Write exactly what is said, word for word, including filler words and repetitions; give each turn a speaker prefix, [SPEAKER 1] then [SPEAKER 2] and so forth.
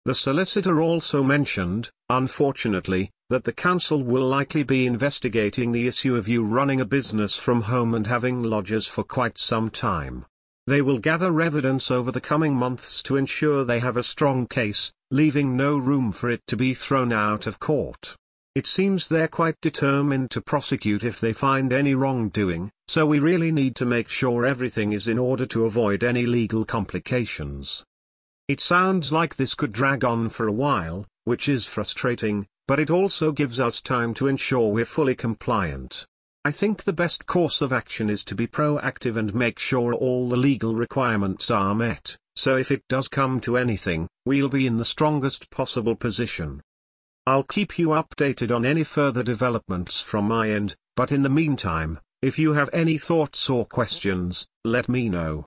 [SPEAKER 1] The solicitor also mentioned, unfortunately, that the council will likely be investigating the issue of you running a business from home and having lodgers for quite some time. They will gather evidence over the coming months to ensure they have a strong case, leaving no room for it to be thrown out of court. It seems they're quite determined to prosecute if they find any wrongdoing, so we really need to make sure everything is in order to avoid any legal complications. It sounds like this could drag on for a while, which is frustrating, but it also gives us time to ensure we're fully compliant. I think the best course of action is to be proactive and make sure all the legal requirements are met, so if it does come to anything, we'll be in the strongest possible position. I'll keep you updated on any further developments from my end, but in the meantime, if you have any thoughts or questions, let me know.